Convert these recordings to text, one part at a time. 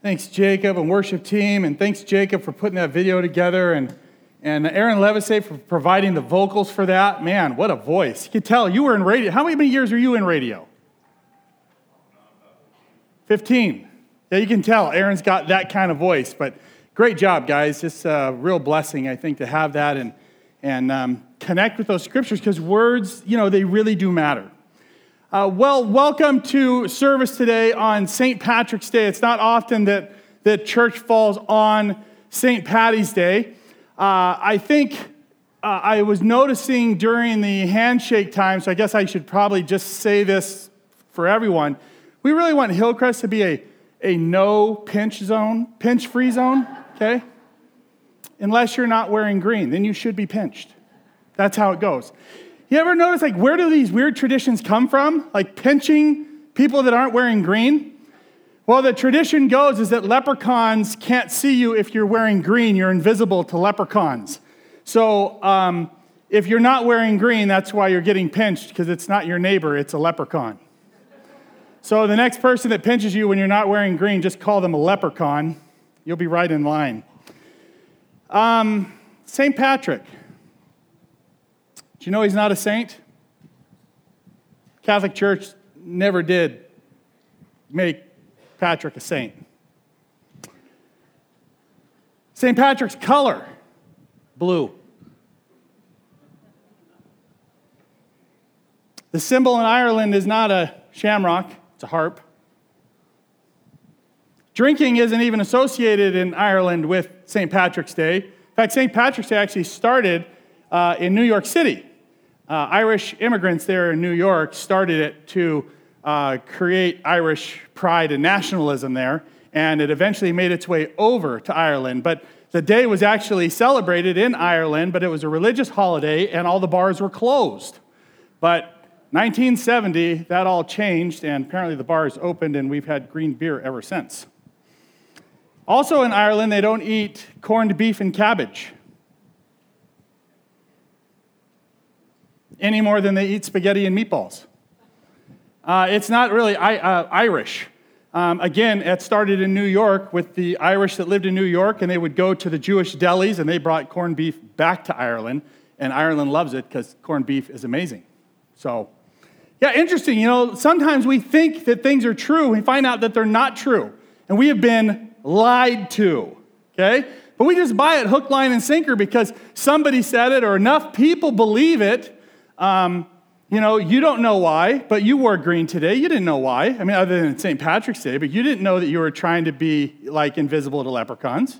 Thanks, Jacob and worship team, and thanks, Jacob, for putting that video together, and Aaron Levisay for providing the vocals for that. Man, what a voice. You can tell you were in radio. How many years were you in radio? 15. Yeah, you can tell Aaron's got that kind of voice, but great job, guys. Just a real blessing, I think, to have that and connect with those scriptures, because words, they really do matter. Welcome to service today on St. Patrick's Day. It's not often that church falls on St. Patty's Day. I think I was noticing during the handshake time, so I guess I should probably just say this for everyone. We really want Hillcrest to be a no pinch-free zone, okay? Unless you're not wearing green, then you should be pinched. That's how it goes. You ever notice, where do these weird traditions come from? Like pinching people that aren't wearing green? Well, the tradition goes is that leprechauns can't see you if you're wearing green. You're invisible to leprechauns. So if you're not wearing green, that's why you're getting pinched, because it's not your neighbor, it's a leprechaun. So the next person that pinches you when you're not wearing green, just call them a leprechaun. You'll be right in line. St. Patrick. Do you know he's not a saint? Catholic Church never did make Patrick a saint. St. Patrick's color, blue. The symbol in Ireland is not a shamrock, it's a harp. Drinking isn't even associated in Ireland with St. Patrick's Day. In fact, St. Patrick's Day actually started in New York City. Irish immigrants there in New York started it to create Irish pride and nationalism there, and it eventually made its way over to Ireland. But the day was actually celebrated in Ireland, but it was a religious holiday, and all the bars were closed. But 1970, that all changed, and apparently the bars opened, and we've had green beer ever since. Also in Ireland, they don't eat corned beef and cabbage any more than they eat spaghetti and meatballs. It's not really Irish. Again, it started in New York with the Irish that lived in New York, and they would go to the Jewish delis, and they brought corned beef back to Ireland, and Ireland loves it because corned beef is amazing. So, yeah, interesting. Sometimes we think that things are true, we find out that they're not true, and we have been lied to, okay? But we just buy it hook, line, and sinker because somebody said it or enough people believe it. You don't know why, but you wore green today. You didn't know why. I mean, other than St. Patrick's Day, but you didn't know that you were trying to be invisible to leprechauns.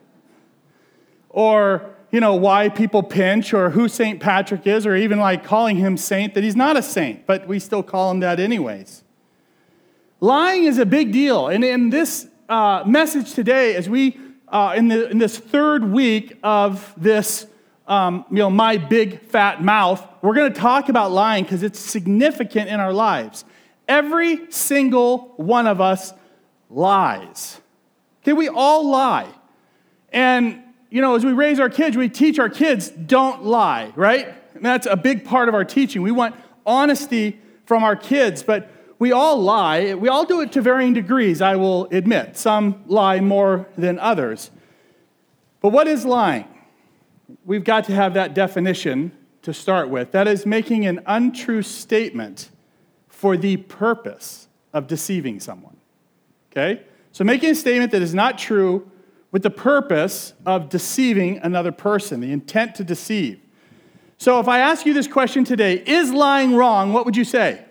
Or, why people pinch or who St. Patrick is, or even calling him saint, that he's not a saint, but we still call him that anyways. Lying is a big deal. And in this message today, as we, in this third week of this my big fat mouth, we're going to talk about lying because it's significant in our lives. Every single one of us lies. Okay, we all lie. And, as we raise our kids, we teach our kids, don't lie, right? And that's a big part of our teaching. We want honesty from our kids, but we all lie. We all do it to varying degrees, I will admit. Some lie more than others. But what is lying? We've got to have that definition to start with. That is making an untrue statement for the purpose of deceiving someone. Okay? So making a statement that is not true with the purpose of deceiving another person, the intent to deceive. So if I ask you this question today, is lying wrong, what would you say?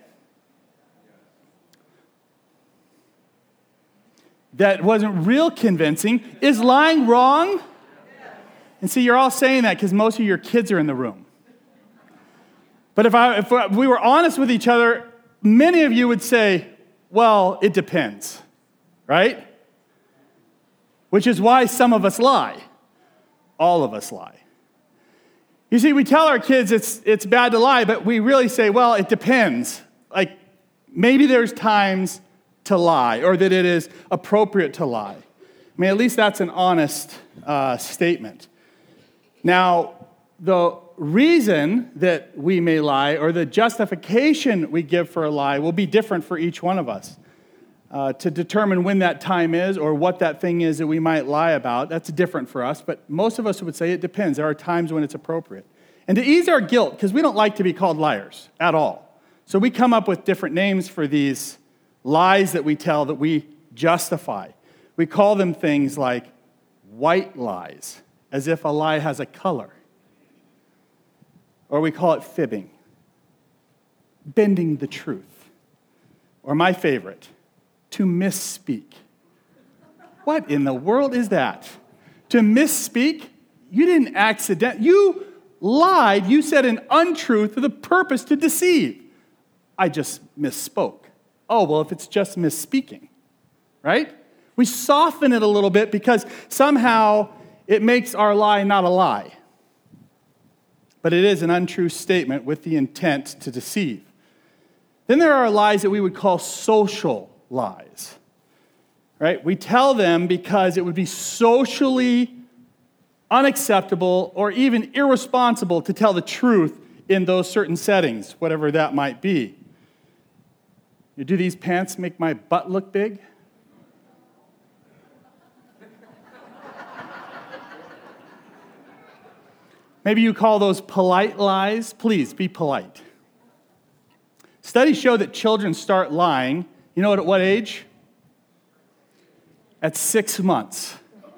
That wasn't real convincing. Is lying wrong? And see, you're all saying that because most of your kids are in the room. But if we were honest with each other, many of you would say, well, it depends, right? Which is why some of us lie. All of us lie. You see, we tell our kids it's bad to lie, but we really say, well, it depends. Maybe there's times to lie, or that it is appropriate to lie. I mean, at least that's an honest statement. Now, the reason that we may lie, or the justification we give for a lie, will be different for each one of us. to determine when that time is or what that thing is that we might lie about. That's different for us, but most of us would say it depends. There are times when it's appropriate. And to ease our guilt, because we don't like to be called liars at all, so we come up with different names for these lies that we tell that we justify. We call them things like white lies, as if a lie has a color. Or we call it fibbing, bending the truth. Or my favorite, to misspeak. What in the world is that? To misspeak? You didn't you lied, you said an untruth for the purpose to deceive. I just misspoke. Oh, well, if it's just misspeaking, right? We soften it a little bit because somehow it makes our lie not a lie. But it is an untrue statement with the intent to deceive. Then there are lies that we would call social lies, right? We tell them because it would be socially unacceptable or even irresponsible to tell the truth in those certain settings, whatever that might be. Do these pants make my butt look big? Maybe you call those polite lies. Please be polite. Studies show that children start lying, you know at what age? At 6 months.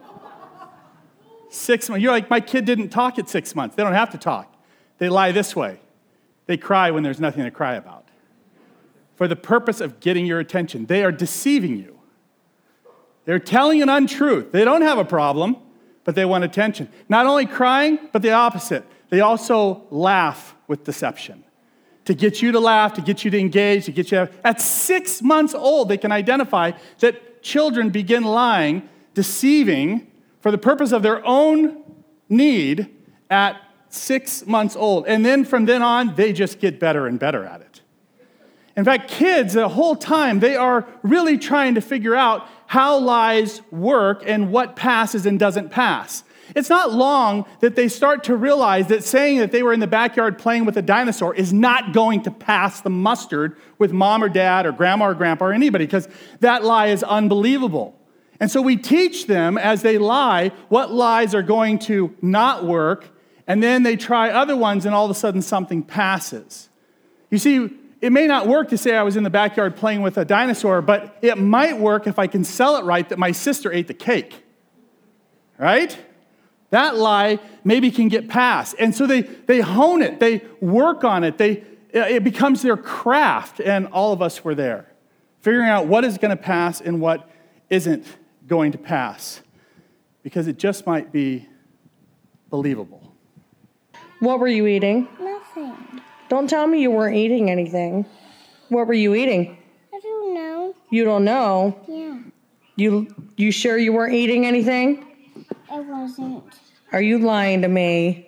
6 months. You're like, my kid didn't talk at 6 months. They don't have to talk. They lie this way. They cry when there's nothing to cry about. For the purpose of getting your attention. They are deceiving you. They're telling an untruth. They don't have a problem, but they want attention. Not only crying, but the opposite. They also laugh with deception. To get you to laugh, to get you to engage, to get you to... At 6 months old, they can identify that children begin lying, deceiving, for the purpose of their own need at 6 months old. And then from then on, they just get better and better at it. In fact, kids, the whole time, they are really trying to figure out how lies work and what passes and doesn't pass. It's not long that they start to realize that saying that they were in the backyard playing with a dinosaur is not going to pass the mustard with mom or dad or grandma or grandpa or anybody, because that lie is unbelievable. And so we teach them as they lie what lies are going to not work, and then they try other ones and all of a sudden something passes. You see, it may not work to say I was in the backyard playing with a dinosaur, but it might work if I can sell it right that my sister ate the cake, right? That lie maybe can get past. And so they hone it. They work on it. It becomes their craft. And all of us were there, figuring out what is going to pass and what isn't going to pass, because it just might be believable. What were you eating? Nothing. Don't tell me you weren't eating anything. What were you eating? I don't know. You don't know? Yeah. You sure you weren't eating anything? I wasn't. Are you lying to me?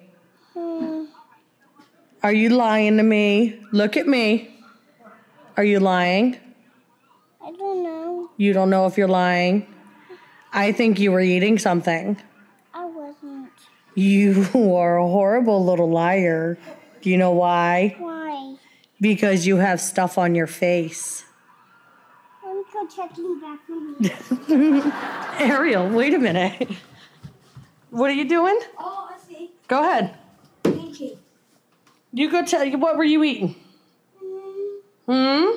Are you lying to me? Look at me. Are you lying? I don't know. You don't know if you're lying? I think you were eating something. I wasn't. You are a horrible little liar. Do you know why? Why? Because you have stuff on your face. Let me go check in the bathroom. Ariel, wait a minute. What are you doing? Oh, I see. Go ahead. Thank you. You go tell you, what were you eating? Oh,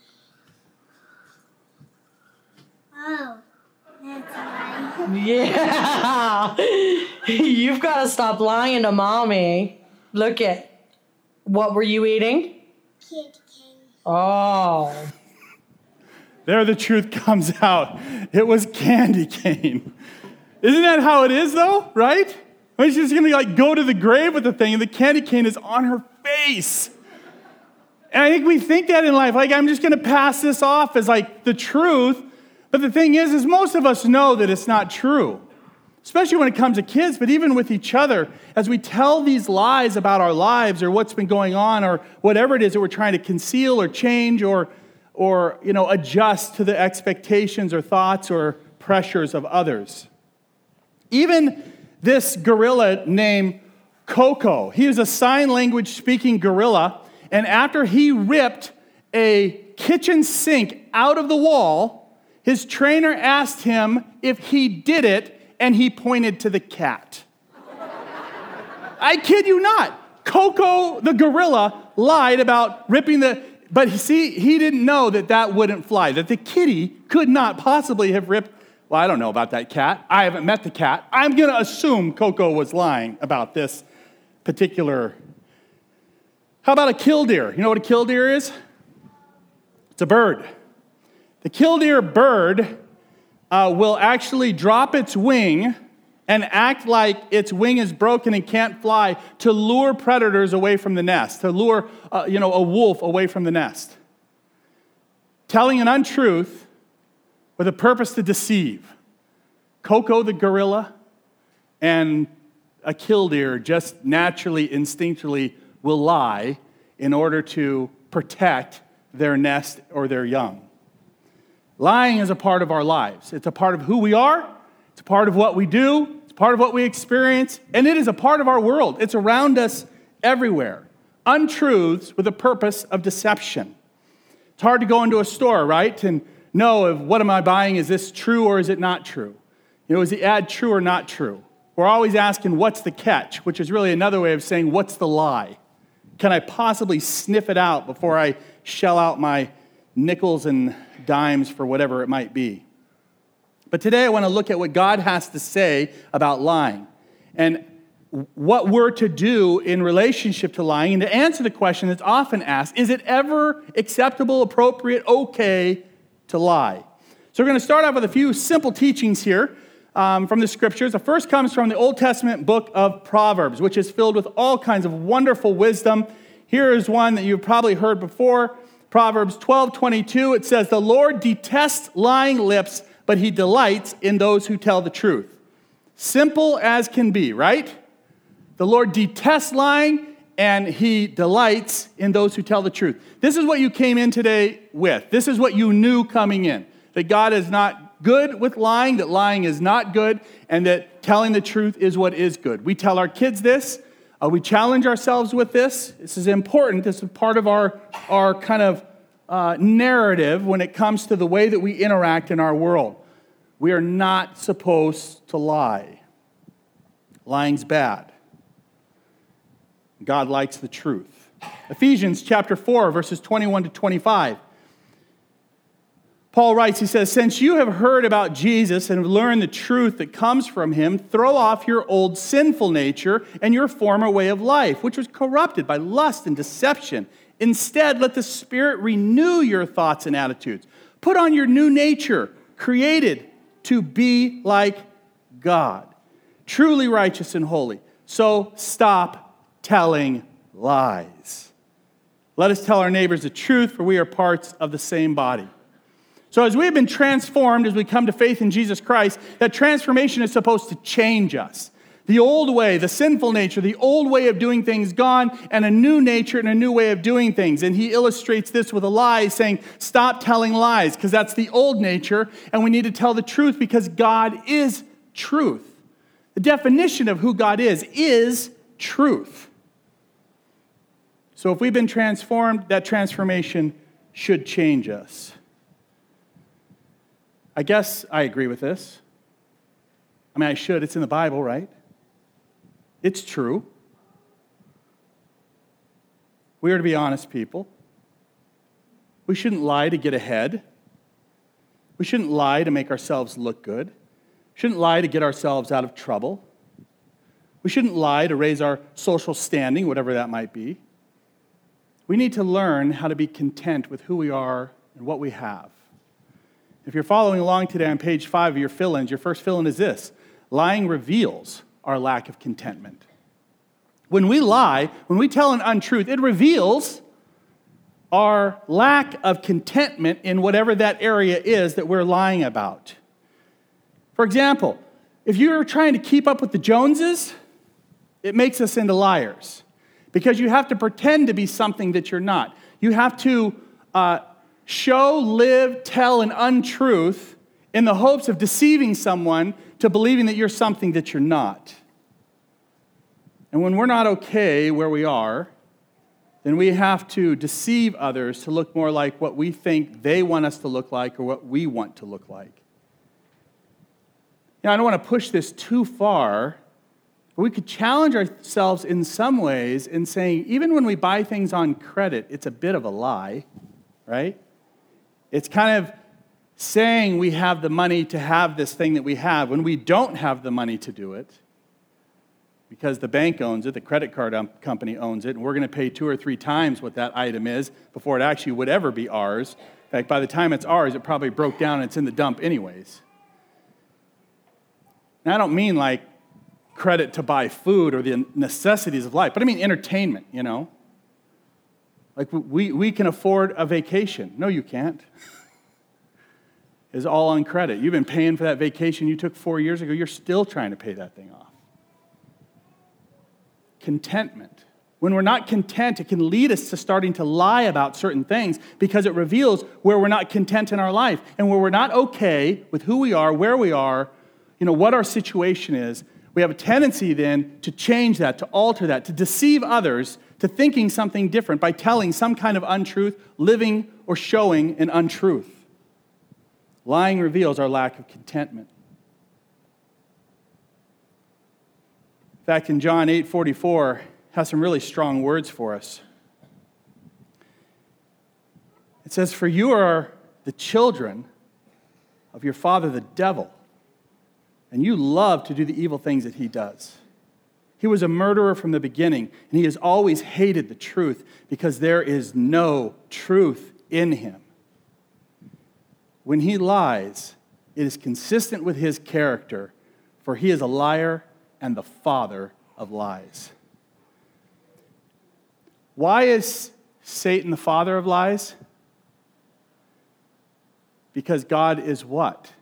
that's right. Yeah. You've got to stop lying to mommy. Look at. What were you eating? Kid King. Oh. There the truth comes out. It was candy cane. Isn't that how it is, though, right? She's just going to go to the grave with the thing, and the candy cane is on her face. And I think we think that in life, I'm just going to pass this off as the truth. But the thing is most of us know that it's not true, especially when it comes to kids, but even with each other. As we tell these lies about our lives or what's been going on or whatever it is that we're trying to conceal or change or adjust to the expectations or thoughts or pressures of others. Even this gorilla named Coco, he was a sign language speaking gorilla, and after he ripped a kitchen sink out of the wall His trainer asked him if he did it, and he pointed to the cat. I kid you not. Coco the gorilla lied about ripping but see, he didn't know that wouldn't fly, that the kitty could not possibly have ripped. Well, I don't know about that cat. I haven't met the cat. I'm going to assume Coco was lying about this particular. How about a killdeer? You know what a killdeer is? It's a bird. The killdeer bird will actually drop its wing and act like its wing is broken and can't fly to lure predators away from the nest, to lure a wolf away from the nest. Telling an untruth with a purpose to deceive. Coco the gorilla and a killdeer just naturally, instinctually will lie in order to protect their nest or their young. Lying is a part of our lives. It's a part of who we are. It's a part of what we do. It's part of what we experience. And it is a part of our world. It's around us everywhere. Untruths with a purpose of deception. It's hard to go into a store, right, and know if what am I buying, is this true or is it not true? Is the ad true or not true? We're always asking, what's the catch? Which is really another way of saying, what's the lie? Can I possibly sniff it out before I shell out my nickels and dimes for whatever it might be? But today I want to look at what God has to say about lying and what we're to do in relationship to lying, and to answer the question that's often asked, is it ever acceptable, appropriate, okay to lie? So we're going to start off with a few simple teachings here from the scriptures. The first comes from the Old Testament book of Proverbs, which is filled with all kinds of wonderful wisdom. Here is one that you've probably heard before. Proverbs 12:22, it says, "The Lord detests lying lips, but he delights in those who tell the truth." Simple as can be, right? The Lord detests lying, and he delights in those who tell the truth. This is what you came in today with. This is what you knew coming in, that God is not good with lying, that lying is not good, and that telling the truth is what is good. We tell our kids this. We challenge ourselves with this. This is important. This is part of our kind of narrative when it comes to the way that we interact in our world. We are not supposed to lie. Lying's bad. God likes the truth. Ephesians chapter 4, verses 21 to 25. Paul writes, he says, "Since you have heard about Jesus and have learned the truth that comes from him, throw off your old sinful nature and your former way of life, which was corrupted by lust and deception. Instead, let the Spirit renew your thoughts and attitudes. Put on your new nature, created to be like God, truly righteous and holy. So stop telling lies. Let us tell our neighbors the truth, for we are parts of the same body." So as we've been transformed, as we come to faith in Jesus Christ, that transformation is supposed to change us. The old way, the sinful nature, the old way of doing things gone, and a new nature and a new way of doing things. And he illustrates this with a lie, saying, stop telling lies, because that's the old nature, and we need to tell the truth because God is truth. The definition of who God is truth. So if we've been transformed, that transformation should change us. I guess I agree with this. I mean, I should. It's in the Bible, right? It's true. We are to be honest people. We shouldn't lie to get ahead. We shouldn't lie to make ourselves look good. We shouldn't lie to get ourselves out of trouble. We shouldn't lie to raise our social standing, whatever that might be. We need to learn how to be content with who we are and what we have. If you're following along today on page 5 of your fill-ins, your first fill-in is this: lying reveals our lack of contentment. When we lie, when we tell an untruth, it reveals our lack of contentment in whatever that area is that we're lying about. For example, if you're trying to keep up with the Joneses, it makes us into liars because you have to pretend to be something that you're not. You have to show, live, tell an untruth in the hopes of deceiving someone to believing that you're something that you're not. And when we're not okay where we are, then we have to deceive others to look more like what we think they want us to look like or what we want to look like. Now, I don't want to push this too far, but we could challenge ourselves in some ways in saying, even when we buy things on credit, it's a bit of a lie, right? It's kind of saying we have the money to have this thing that we have when we don't have the money to do it because the bank owns it, the credit card company owns it, and we're going to pay 2 or 3 times what that item is before it actually would ever be ours. In fact, by the time it's ours, it probably broke down and it's in the dump anyways. Now, I don't mean like credit to buy food or the necessities of life, but I mean entertainment, you know? Like we can afford a vacation. No, you can't. It's all on credit. You've been paying for that vacation you took 4 years ago. You're still trying to pay that thing off. Contentment. When we're not content, it can lead us to starting to lie about certain things because it reveals where we're not content in our life and where we're not okay with who we are, where we are, what our situation is. We have a tendency then to change that, to alter that, to deceive others to thinking something different by telling some kind of untruth, living or showing an untruth. Lying reveals our lack of contentment. In fact, in John 8:44, has some really strong words for us. It says, "For you are the children of your father, the devil, and you love to do the evil things that he does. He was a murderer from the beginning, and he has always hated the truth because there is no truth in him. When he lies, it is consistent with his character, for he is a liar and the father of lies." Why is Satan the father of lies? Because God is what?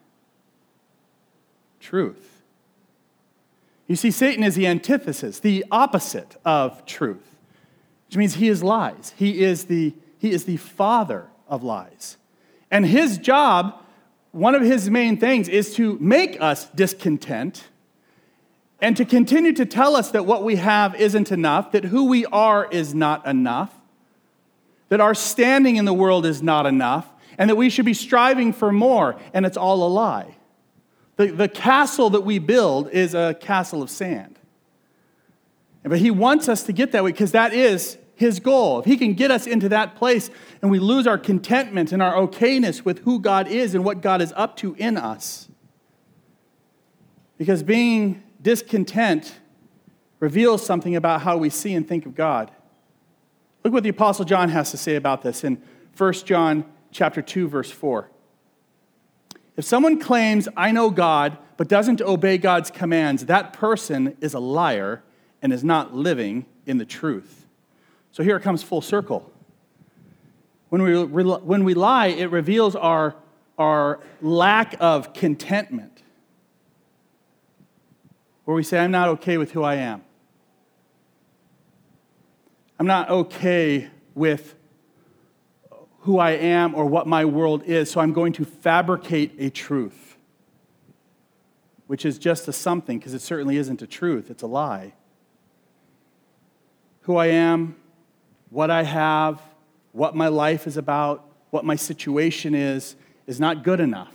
Truth. You see, Satan is the antithesis, the opposite of truth, which means he is lies. He is the father of lies. And his job, one of his main things, is to make us discontent and to continue to tell us that what we have isn't enough, that who we are is not enough, that our standing in the world is not enough, and that we should be striving for more, and it's all a lie. The castle that we build is a castle of sand. But he wants us to get that way because that is his goal. If he can get us into that place and we lose our contentment and our okayness with who God is and what God is up to in us. Because being discontent reveals something about how we see and think of God. Look what the Apostle John has to say about this in 1 John chapter 2, verse 4. If someone claims, "I know God," but doesn't obey God's commands, that person is a liar and is not living in the truth. So here it comes full circle. When we lie, it reveals our lack of contentment. Where we say, "I'm not okay with who I am. I'm not okay with who I am or what my world is, so I'm going to fabricate a truth," which is just a something, because it certainly isn't a truth, it's a lie. Who I am, what I have, what my life is about, what my situation is not good enough.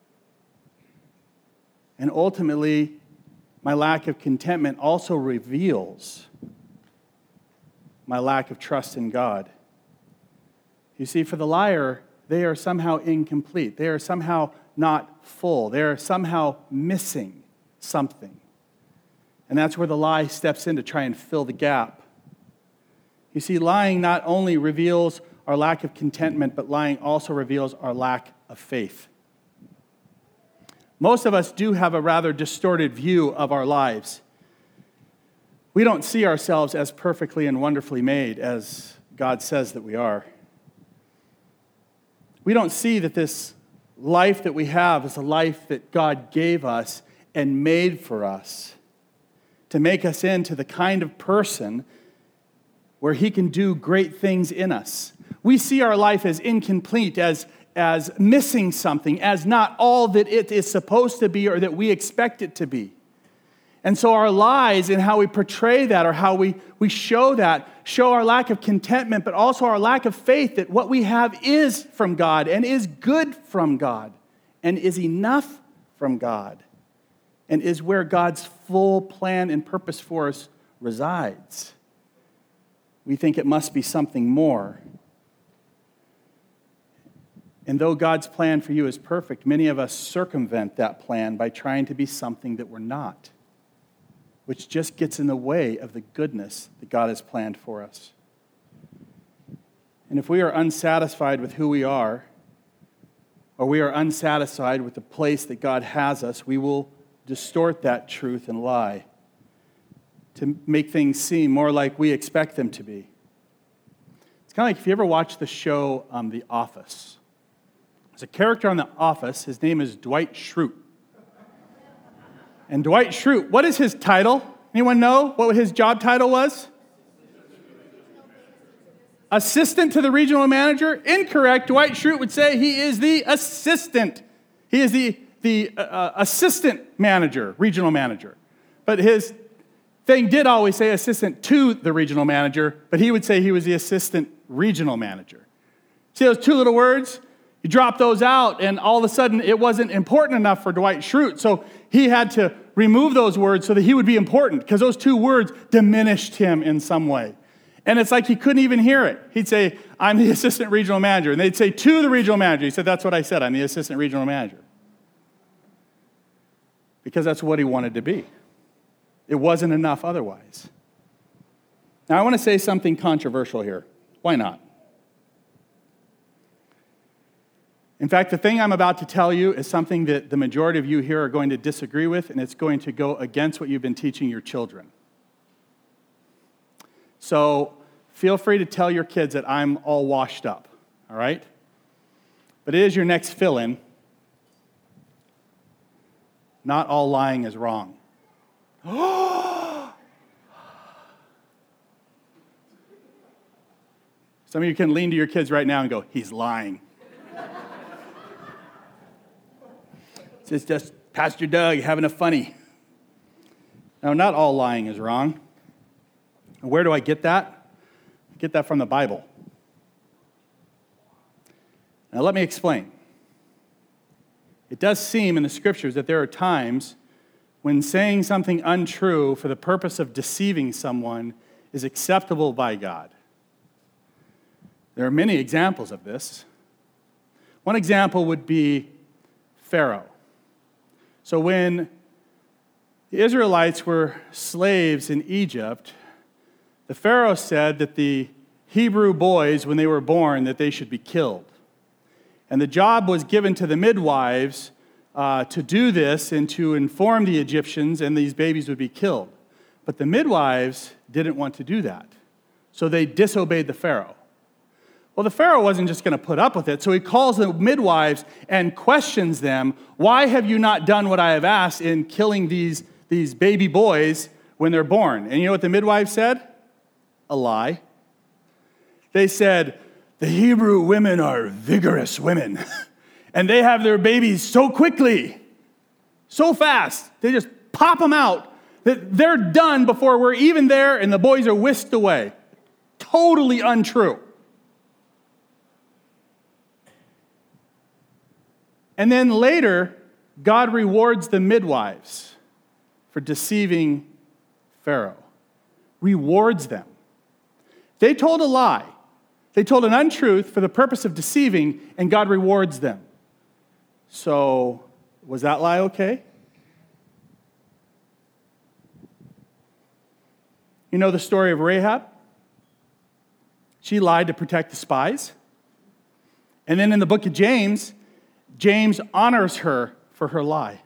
And ultimately, my lack of contentment also reveals my lack of trust in God. You see, for the liar, they are somehow incomplete. They are somehow not full. They are somehow missing something. And that's where the lie steps in to try and fill the gap. You see, lying not only reveals our lack of contentment, but lying also reveals our lack of faith. Most of us do have a rather distorted view of our lives. We don't see ourselves as perfectly and wonderfully made as God says that we are. We don't see that this life that we have is a life that God gave us and made for us to make us into the kind of person where he can do great things in us. We see our life as incomplete, as missing something, as not all that it is supposed to be or that we expect it to be. And so our lies and how we portray that or how we show that show our lack of contentment, but also our lack of faith that what we have is from God and is good from God and is enough from God and is where God's full plan and purpose for us resides. We think it must be something more. And though God's plan for you is perfect, many of us circumvent that plan by trying to be something that we're not, which just gets in the way of the goodness that God has planned for us. And if we are unsatisfied with who we are, or we are unsatisfied with the place that God has us, we will distort that truth and lie to make things seem more like we expect them to be. It's kind of like if you ever watch the show The Office. There's a character on The Office. His name is Dwight Schrute. And Dwight Schrute, what is his title? Anyone know what his job title was? Assistant to the regional manager? Incorrect. Dwight Schrute would say he is the assistant. He is the assistant manager, regional manager. But his thing did always say assistant to the regional manager, but he would say he was the assistant regional manager. See those two little words? You drop those out, and all of a sudden, it wasn't important enough for Dwight Schrute. So he had to remove those words so that he would be important, because those two words diminished him in some way. And it's like he couldn't even hear it. He'd say, I'm the assistant regional manager. And they'd say, to the regional manager. He said, that's what I said. I'm the assistant regional manager. Because that's what he wanted to be. It wasn't enough otherwise. Now, I want to say something controversial here. Why not? In fact, the thing I'm about to tell you is something that the majority of you here are going to disagree with, and it's going to go against what you've been teaching your children. So feel free to tell your kids that I'm all washed up, all right? But it is your next fill-in. Not all lying is wrong. Some of you can lean to your kids right now and go, he's lying. It's just Pastor Doug having a funny. No, not all lying is wrong. Where do I get that? I get that from the Bible. Now let me explain. It does seem in the scriptures that there are times when saying something untrue for the purpose of deceiving someone is acceptable by God. There are many examples of this. One example would be Pharaoh. So when the Israelites were slaves in Egypt, the Pharaoh said that the Hebrew boys, when they were born, that they should be killed. And the job was given to the midwives to do this and to inform the Egyptians, and these babies would be killed. But the midwives didn't want to do that, so they disobeyed the Pharaoh. Well, the Pharaoh wasn't just going to put up with it, so he calls the midwives and questions them, why have you not done what I have asked in killing these baby boys when they're born? And you know what the midwives said? A lie. They said, the Hebrew women are vigorous women, and they have their babies so quickly, so fast, they just pop them out, that they're done before we're even there, and the boys are whisked away. Totally untrue. And then later, God rewards the midwives for deceiving Pharaoh. Rewards them. They told a lie. They told an untruth for the purpose of deceiving, and God rewards them. So, was that lie okay? You know the story of Rahab? She lied to protect the spies. And then in the book of James, James honors her for her lie.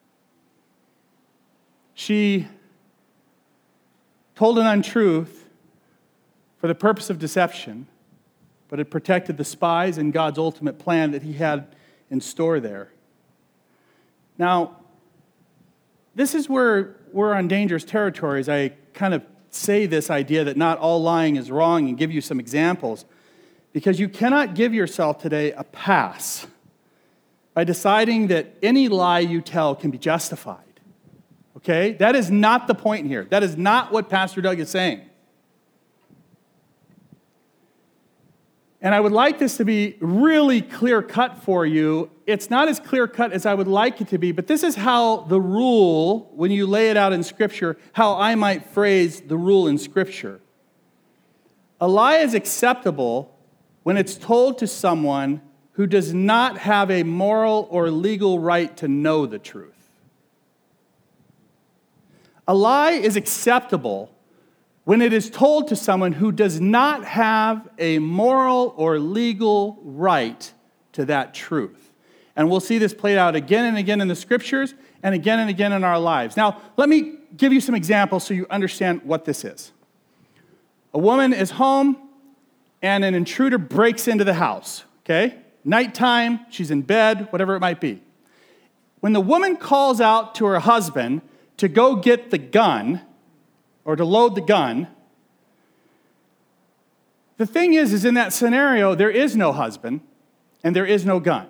She told an untruth for the purpose of deception, but it protected the spies and God's ultimate plan that he had in store there. Now, this is where we're on dangerous territory as I kind of say this idea that not all lying is wrong and give you some examples, because you cannot give yourself today a pass by deciding that any lie you tell can be justified. Okay? That is not the point here. That is not what Pastor Doug is saying. And I would like this to be really clear-cut for you. It's not as clear-cut as I would like it to be, but this is how the rule, when you lay it out in Scripture, how I might phrase the rule in Scripture. A lie is acceptable when it's told to someone who does not have a moral or legal right to know the truth. A lie is acceptable when it is told to someone who does not have a moral or legal right to that truth. And we'll see this played out again and again in the Scriptures and again in our lives. Now, let me give you some examples so you understand what this is. A woman is home and an intruder breaks into the house, okay? Nighttime, she's in bed, whatever it might be. When the woman calls out to her husband to go get the gun, or to load the gun, the thing is in that scenario, there is no husband and there is no gun.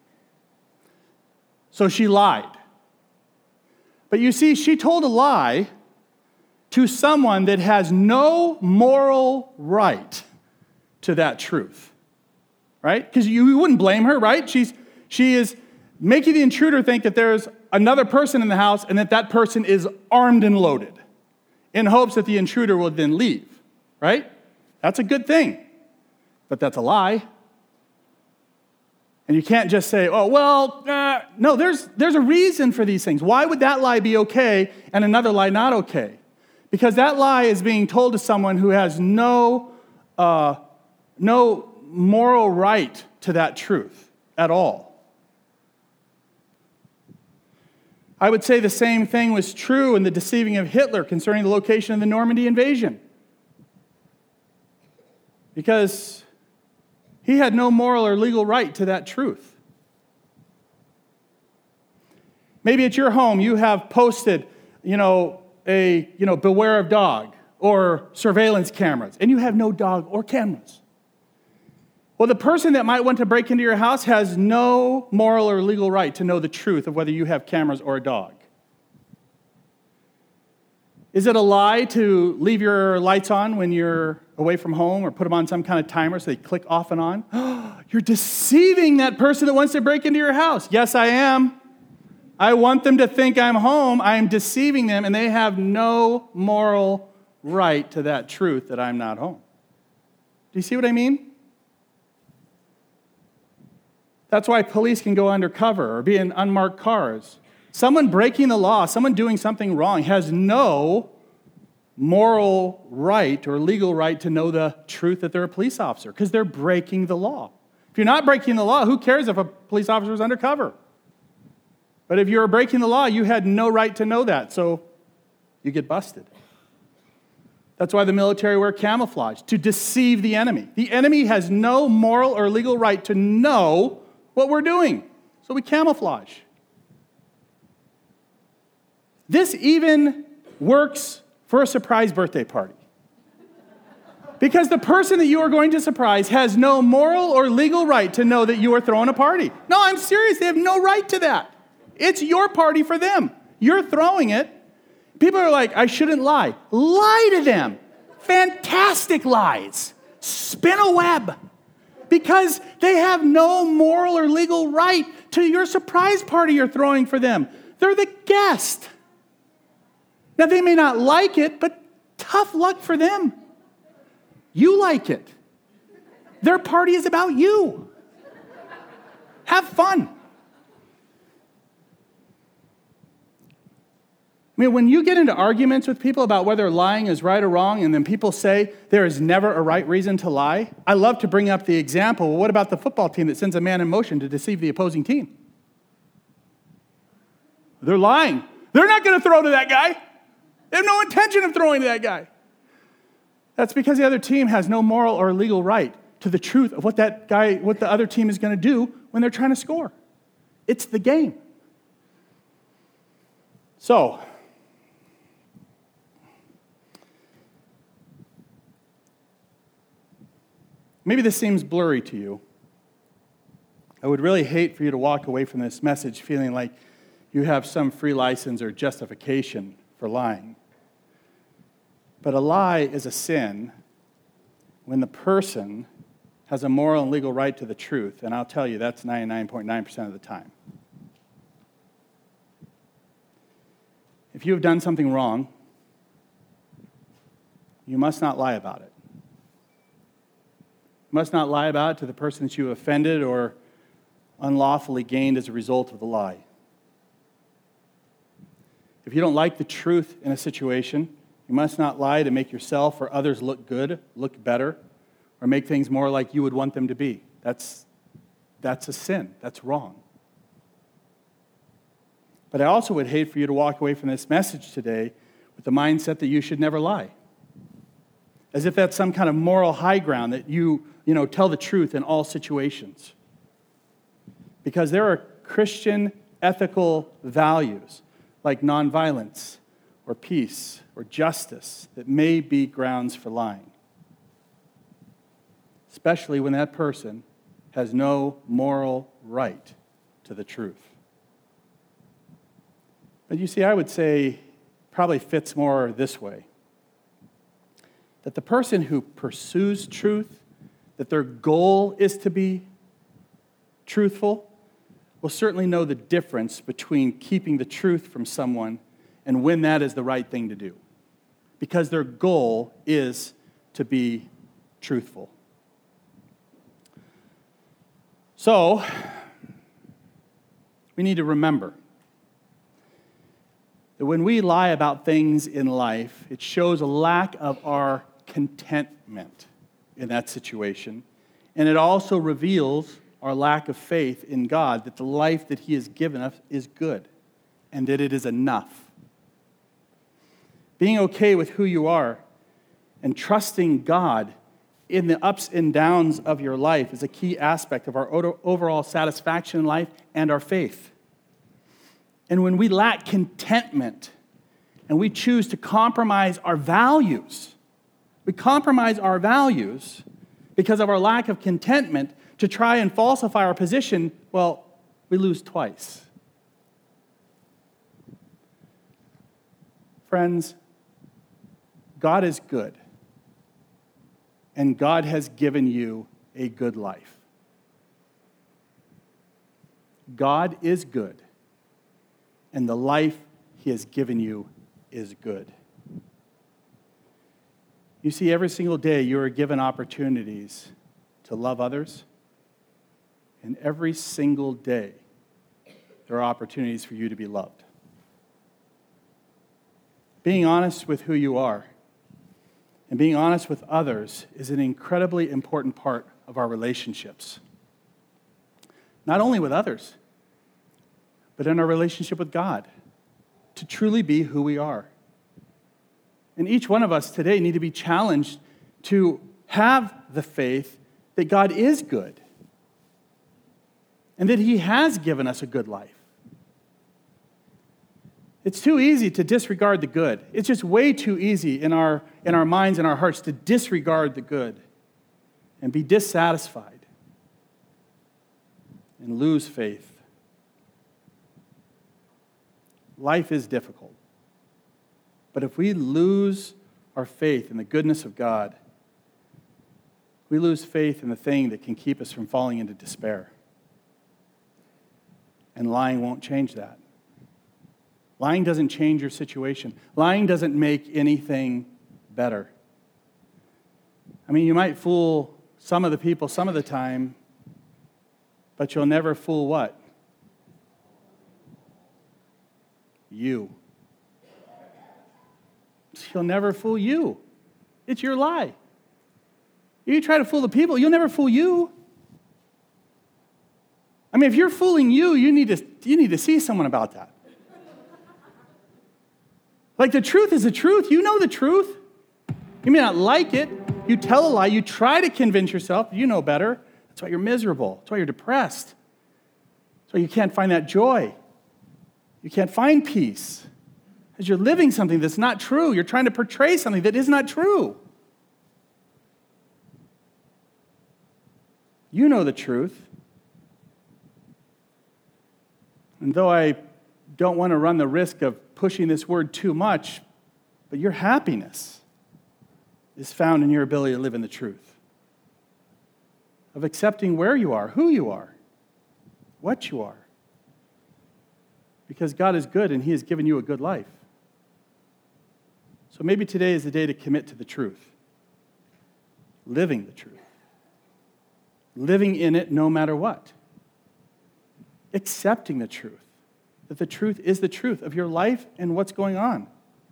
So she lied. But you see, she told a lie to someone that has no moral right to that truth, right? Because you wouldn't blame her, right? She is making the intruder think that there's another person in the house and that person is armed and loaded, in hopes that the intruder will then leave, right? That's a good thing, but that's a lie. And you can't just say, oh, well, no, there's a reason for these things. Why would that lie be okay and another lie not okay? Because that lie is being told to someone who has no moral right to that truth at all. I would say the same thing was true in the deceiving of Hitler concerning the location of the Normandy invasion. Because he had no moral or legal right to that truth. Maybe at your home you have posted, beware of dog or surveillance cameras, and you have no dog or cameras. Well, the person that might want to break into your house has no moral or legal right to know the truth of whether you have cameras or a dog. Is it a lie to leave your lights on when you're away from home or put them on some kind of timer so they click off and on? You're deceiving that person that wants to break into your house. Yes, I am. I want them to think I'm home. I am deceiving them, and they have no moral right to that truth that I'm not home. Do you see what I mean? That's why police can go undercover or be in unmarked cars. Someone breaking the law, someone doing something wrong, has no moral right or legal right to know the truth that they're a police officer because they're breaking the law. If you're not breaking the law, who cares if a police officer is undercover? But if you're breaking the law, you had no right to know that, so you get busted. That's why the military wear camouflage, to deceive the enemy. The enemy has no moral or legal right to know what we're doing, so we camouflage. This even works for a surprise birthday party. Because the person that you are going to surprise has no moral or legal right to know that you are throwing a party. No, I'm serious. They have no right to that. It's your party for them. You're throwing it. People are like, I shouldn't lie. Lie to them. Fantastic lies. Spin a web. Because they have no moral or legal right to your surprise party you're throwing for them. They're the guest. Now, they may not like it, but tough luck for them. You like it. Their party is about you. Have fun. I mean, when you get into arguments with people about whether lying is right or wrong, and then people say there is never a right reason to lie, I love to bring up the example, well, what about the football team that sends a man in motion to deceive the opposing team? They're lying. They're not going to throw to that guy. They have no intention of throwing to that guy. That's because the other team has no moral or legal right to the truth of what the other team is going to do when they're trying to score. It's the game. So, maybe this seems blurry to you. I would really hate for you to walk away from this message feeling like you have some free license or justification for lying. But a lie is a sin when the person has a moral and legal right to the truth, and I'll tell you that's 99.9% of the time. If you have done something wrong, you must not lie about it. You must not lie about it to the person that you offended or unlawfully gained as a result of the lie. If you don't like the truth in a situation, you must not lie to make yourself or others look good, look better, or make things more like you would want them to be. That's a sin. That's wrong. But I also would hate for you to walk away from this message today with the mindset that you should never lie. As if that's some kind of moral high ground that you tell the truth in all situations. Because there are Christian ethical values like nonviolence or peace or justice that may be grounds for lying. Especially when that person has no moral right to the truth. But you see, I would say probably fits more this way. That the person who pursues truth, that their goal is to be truthful, will certainly know the difference between keeping the truth from someone and when that is the right thing to do. Because their goal is to be truthful. So, we need to remember that when we lie about things in life, it shows a lack of our contentment in that situation. And it also reveals our lack of faith in God, that the life that He has given us is good and that it is enough. Being okay with who you are and trusting God in the ups and downs of your life is a key aspect of our overall satisfaction in life and our faith. And when we lack contentment and we choose to compromise our values, because of our lack of contentment to try and falsify our position, well, we lose twice. Friends, God is good, and God has given you a good life. God is good, and the life He has given you is good. You see, every single day you are given opportunities to love others, and every single day there are opportunities for you to be loved. Being honest with who you are and being honest with others is an incredibly important part of our relationships. Not only with others, but in our relationship with God, to truly be who we are. And each one of us today need to be challenged to have the faith that God is good and that He has given us a good life. It's too easy to disregard the good. It's just way too easy in our minds and our hearts to disregard the good and be dissatisfied and lose faith. Life is difficult. But if we lose our faith in the goodness of God, we lose faith in the thing that can keep us from falling into despair. And lying won't change that. Lying doesn't change your situation. Lying doesn't make anything better. I mean, you might fool some of the people some of the time, but you'll never fool what? You. He'll never fool you. It's your lie. You try to fool the people, you'll never fool you. I mean, if you're fooling you, you need to see someone about that. Like, the truth is the truth. You know the truth. You may not like it. You tell a lie. You try to convince yourself you know better. That's why you're miserable. That's why you're depressed. That's why you can't find that joy. You can't find peace. Because you're living something that's not true. You're trying to portray something that is not true. You know the truth. And though I don't want to run the risk of pushing this word too much, but your happiness is found in your ability to live in the truth, of accepting where you are, who you are, what you are. Because God is good and He has given you a good life. So maybe today is the day to commit to the truth. Living the truth. Living in it no matter what. Accepting the truth. That the truth is the truth of your life and what's going on.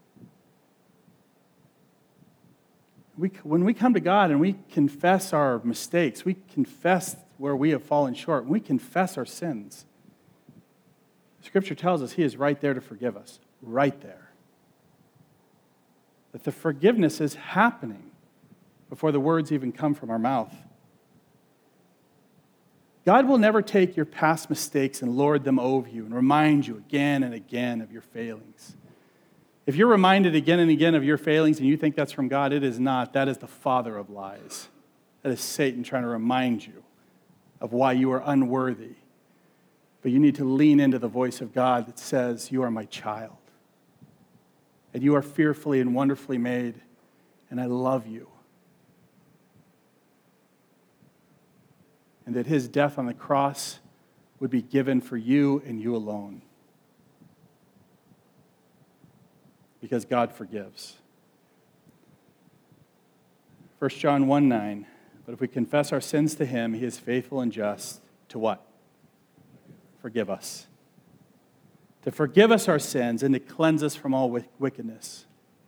When we come to God and we confess our mistakes, we confess where we have fallen short, we confess our sins, Scripture tells us He is right there to forgive us. Right there. That the forgiveness is happening before the words even come from our mouth. God will never take your past mistakes and lord them over you and remind you again and again of your failings. If you're reminded again and again of your failings and you think that's from God, it is not. That is the father of lies. That is Satan trying to remind you of why you are unworthy. But you need to lean into the voice of God that says, you are my child. And you are fearfully and wonderfully made, and I love you. And that His death on the cross would be given for you and you alone. Because God forgives. 1 John 1:9, but if we confess our sins to Him, He is faithful and just to what? Forgive us. To forgive us our sins and to cleanse us from all wickedness.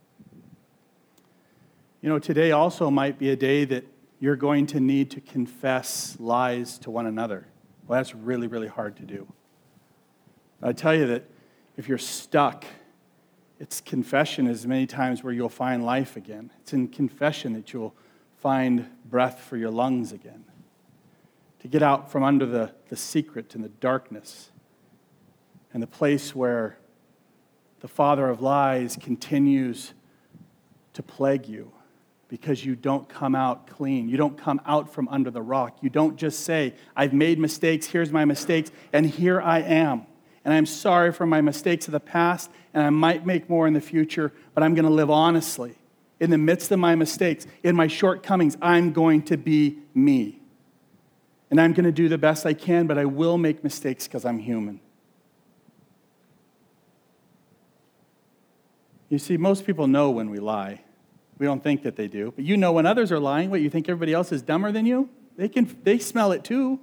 You know, today also might be a day that you're going to need to confess lies to one another. Well, that's really, really hard to do. I tell you that if you're stuck, it's confession is many times where you'll find life again. It's in confession that you'll find breath for your lungs again. To get out from under the secret and the darkness and the place where the father of lies continues to plague you because you don't come out clean. You don't come out from under the rock. You don't just say, I've made mistakes, here's my mistakes, and here I am. And I'm sorry for my mistakes of the past, and I might make more in the future, but I'm going to live honestly. In the midst of my mistakes, in my shortcomings, I'm going to be me. And I'm going to do the best I can, but I will make mistakes because I'm human. You see, most people know when we lie. We don't think that they do. But you know when others are lying, what, you think everybody else is dumber than you? They smell it too.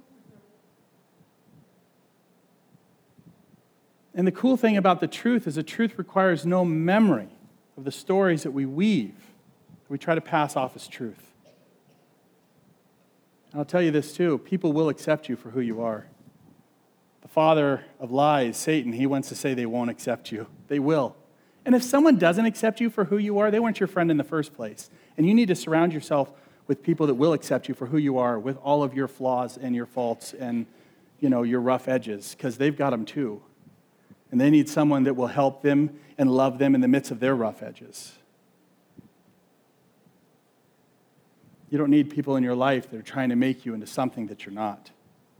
And the cool thing about the truth is the truth requires no memory of the stories that we weave. We try to pass off as truth. And I'll tell you this too, people will accept you for who you are. The father of lies, Satan, he wants to say they won't accept you. They will. And if someone doesn't accept you for who you are, they weren't your friend in the first place. And you need to surround yourself with people that will accept you for who you are, with all of your flaws and your faults and, your rough edges, because they've got them too. And they need someone that will help them and love them in the midst of their rough edges. You don't need people in your life that are trying to make you into something that you're not.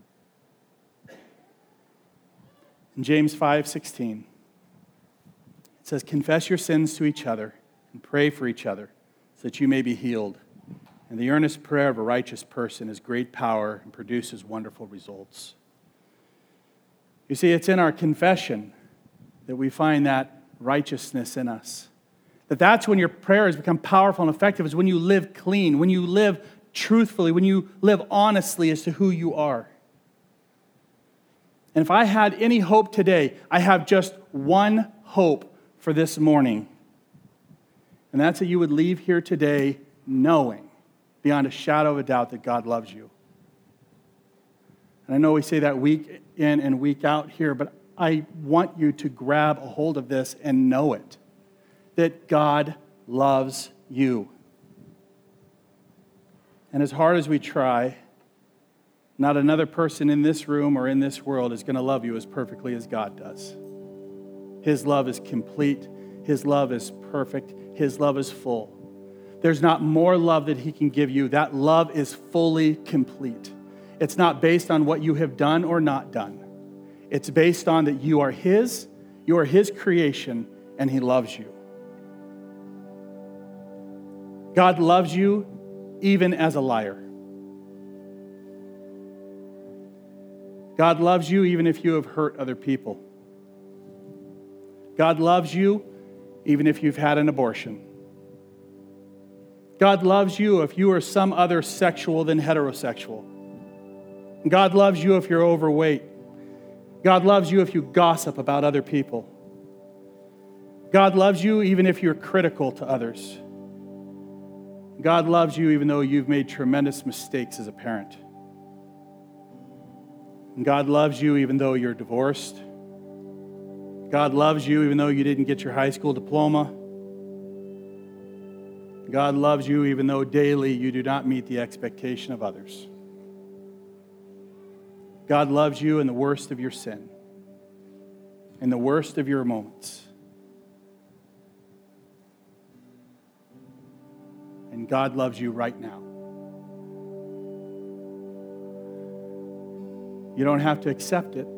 In James 5:16, it says, confess your sins to each other and pray for each other so that you may be healed. And the earnest prayer of a righteous person has great power and produces wonderful results. You see, it's in our confession that we find that righteousness in us. That's when your prayers become powerful and effective, is when you live clean, when you live truthfully, when you live honestly as to who you are. And if I had any hope today, I have just one hope for this morning. And that's that you would leave here today knowing, beyond a shadow of a doubt, that God loves you. And I know we say that week in and week out here, but I want you to grab a hold of this and know it. That God loves you. And as hard as we try, not another person in this room or in this world is going to love you as perfectly as God does. His love is complete. His love is perfect. His love is full. There's not more love that He can give you. That love is fully complete. It's not based on what you have done or not done. It's based on that you are His, You are his creation, and he loves you. God loves you even as a liar. God loves you even if you have hurt other people. God loves you even if you've had an abortion. God loves you if you are some other sexual than heterosexual. God loves you if you're overweight. God loves you if you gossip about other people. God loves you even if you're critical to others. God loves you even though you've made tremendous mistakes as a parent. And God loves you even though you're divorced. God loves you even though you didn't get your high school diploma. God loves you even though daily you do not meet the expectation of others. God loves you in the worst of your sin, in the worst of your moments. And God loves you right now. You don't have to accept it.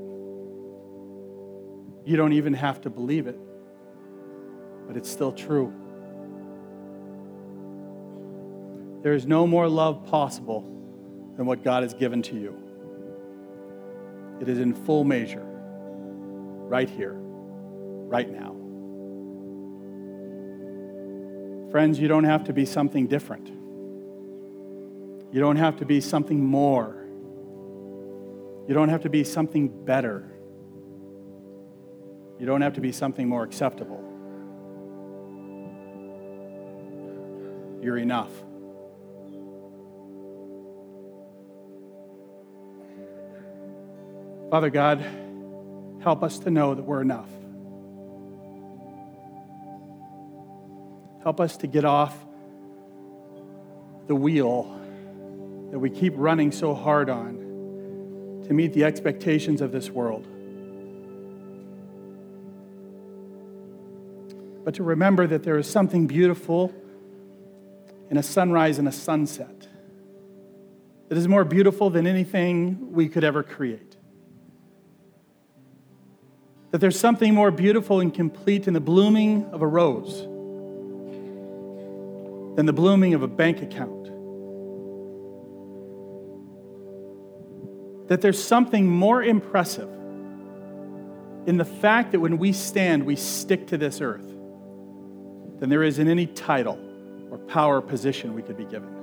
You don't even have to believe it. But it's still true. There is no more love possible than what God has given to you. It is in full measure, right here, right now. Friends, you don't have to be something different. You don't have to be something more. You don't have to be something better. You don't have to be something more acceptable. You're enough. Father God, help us to know that we're enough. Help us to get off the wheel that we keep running so hard on to meet the expectations of this world. But to remember that there is something beautiful in a sunrise and a sunset that is more beautiful than anything we could ever create. That there's something more beautiful and complete in the blooming of a rose than the blooming of a bank account. That there's something more impressive in the fact that when we stand, we stick to this earth than there is in any title or power or position we could be given.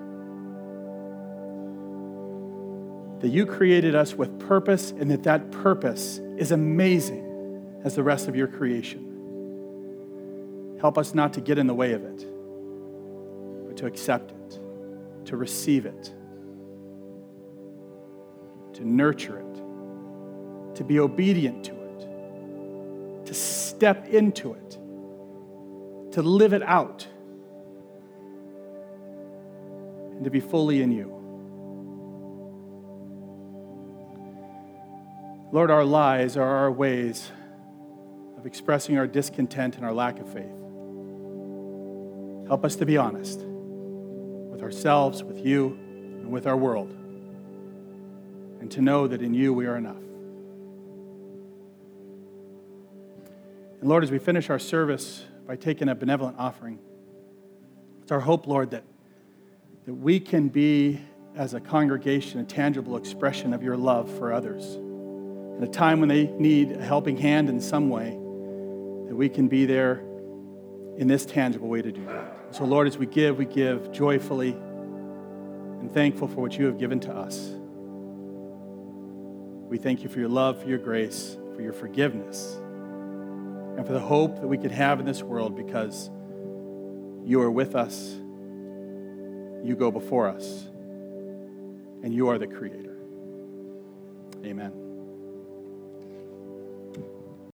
That you created us with purpose, and that purpose is amazing as the rest of your creation. Help us not to get in the way of it, but to accept it, to receive it, to nurture it, to be obedient to it, to step into it, to live it out, and to be fully in you. Lord, our lies are our ways of expressing our discontent and our lack of faith. Help us to be honest with ourselves, with you, and with our world, and to know that in you we are enough. And Lord, as we finish our service by taking a benevolent offering, it's our hope, Lord, that we can be, as a congregation, a tangible expression of your love for others. In a time when they need a helping hand in some way, that we can be there in this tangible way to do that. So, Lord, as we give joyfully and thankful for what you have given to us. We thank you for your love, for your grace, for your forgiveness, and for the hope that we could have in this world because you are with us, you go before us, and you are the Creator. Amen.